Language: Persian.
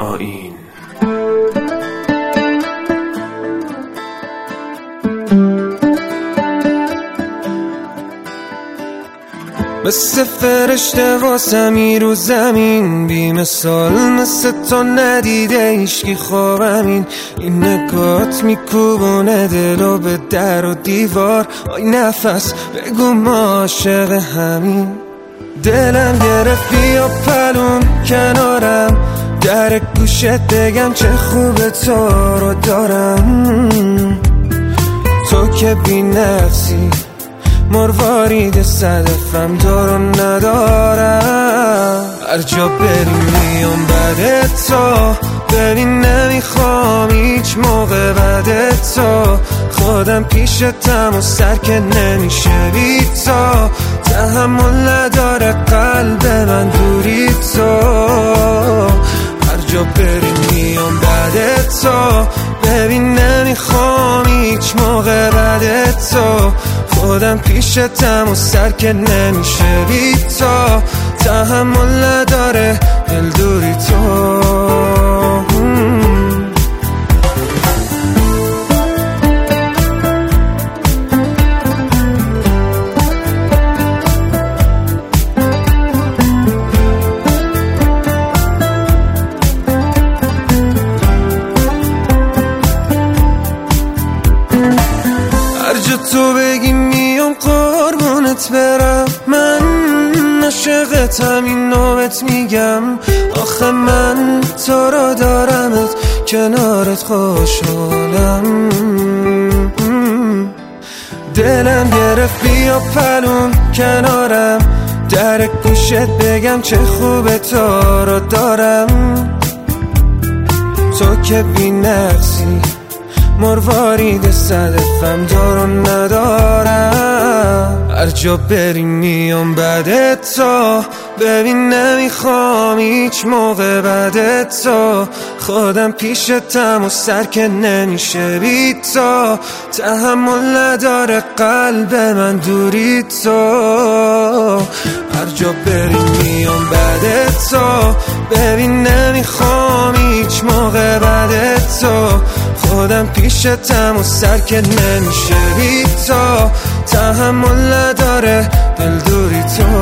آیین. مثل فرشته واسمی رو زمین، بی مثال مثل تو ندیده هیشکی خوابمین. این نگات میکوبونه دلو به در و دیوار، آی نفس بگو ما عاشق همین. دلم گرفت بیا پلون کنارم، در گوشت بگم چه خوبه تو رو دارم. تو که بی نفسی مروارید صدفم دارو ندارم. هر جا بریم میام بعد تو، ببین نمیخوام هیچ موقع بعد تو. خودم پیشتم و سر که نمیشه بی تو. تحمل نداره قلب من دوری تو. هر جا بریم میام بعد تو، ببین نمیخوام هیچ موقع بعد تو. خودم پیشتم و سر که نمیشه بی تو. تحمل نداره دل دوری تو. هر جا تو بگی میام قربونت برم. من عاشقتم این نوبت میگم. آخه من تو رو دارمت کنارت خوشحالم. دلم گرفت بیا پلون کنارم، در گوشت بگم چه خوبه تو رو دارم. تو که بی نقصی مروارید صدفم دارو ندارم. هر جا بریم میام بعد تو، ببین نمیخوام هیچ موقع بعد تو. خودم پیشتم و سر که نمیشه بی تو. تحمل نداره قلب من دوری تو. هر جا بریم میام بعد تو، ببین نمیخوام هیچ موقع بعد تو. خودم پیشتم و سر که نمیشه بی تو. تحمل نداره دل دوری تو.